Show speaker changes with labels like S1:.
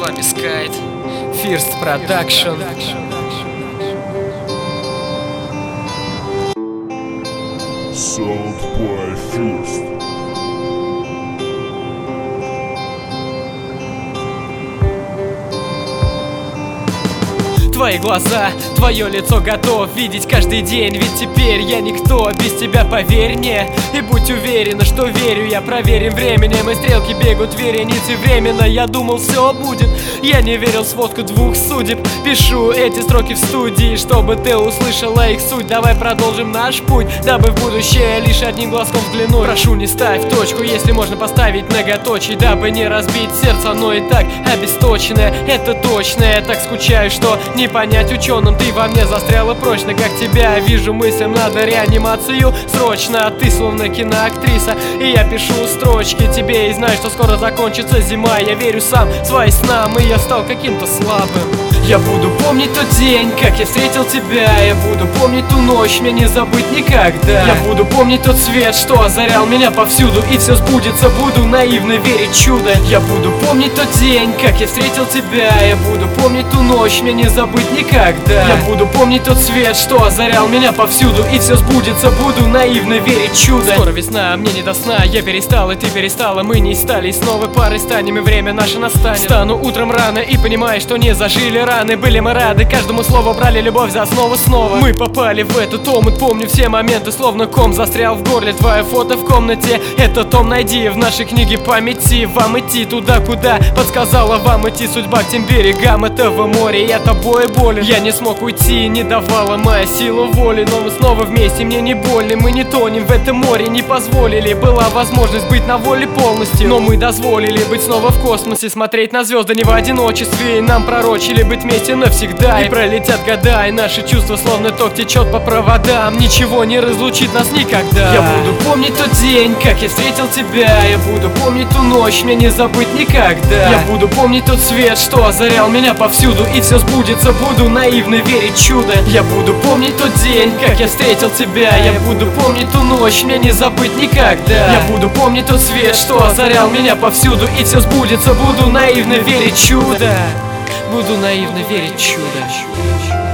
S1: вами Skite, First Production.
S2: Sound by First.
S1: Твои глаза, твое лицо готов видеть каждый день. Ведь теперь я никто, без тебя поверь мне. И будь уверена, что верю я проверим временем. И стрелки бегут вереницы временно. Я думал, все будет, я не верил в сводку двух судеб. Пишу эти строки в студии, чтобы ты услышала их суть. Давай продолжим наш путь, дабы в будущее лишь одним глазком взглянуть. Прошу, не ставь точку, если можно поставить многоточие, дабы не разбить сердце, оно и так обесточенное. Это точно, я так скучаю, что не понять ученым. Ты во мне застряла прочно, как тебя вижу, мыслям надо реанимацию срочно. Ты словно киноактриса, и я пишу строчки тебе. И знаю, что скоро закончится зима. Я верю сам в свои снам, и я стал каким-то слабым. Я буду помнить тот день, как я встретил тебя. Я буду помнить ту ночь, мне не забыть никогда. Я буду помнить тот свет, что озарял меня повсюду. И все сбудется, буду наивно верить в чудо. Я буду помнить тот день, как я встретил тебя. Я буду помнить ту ночь, мне не забыть никогда. Я буду помнить тот свет, что озарял меня повсюду. И все сбудется, буду наивно верить в чудо. Скоро весна, мне не до сна. Я перестал, и ты перестала. Мы не стали, и снова парой станем, и время наше настанет. Встану утром рано и понимаю, что не зажили раны. Были мы рады, каждому слову брали любовь за основу снова. Мы попали в этот омут, помню все моменты, словно ком застрял в горле. Твое фото в комнате, это том найди в нашей книге памяти. Вам идти туда, куда подсказала вам идти судьба, к тем берегам этого моря. Я тобой болен, я не смог уйти, не давала моя сила воли. Но мы снова вместе, мне не больно, мы не тонем в этом море. Не позволили, была возможность быть на воле полностью, но мы дозволили быть снова в космосе, смотреть на звезды не в одиночестве. И нам пророчили быть вместе навсегда. И пролетят года, и наши чувства словно ток течет по проводам. Ничего не разлучит нас никогда. Я буду помнить тот день, как я встретил тебя. Я буду помнить ту ночь, мне не забыть никогда. Я буду помнить тот свет, что озарял меня повсюду. И все сбудется, буду наивно верить в чудо. Я буду помнить тот день, как я встретил тебя. Я буду помнить ту ночь, мне не забыть никогда. Я буду помнить тот свет, что озарял меня повсюду. И все сбудется, буду наивно верить в чудо. Буду наивно верить в чудо.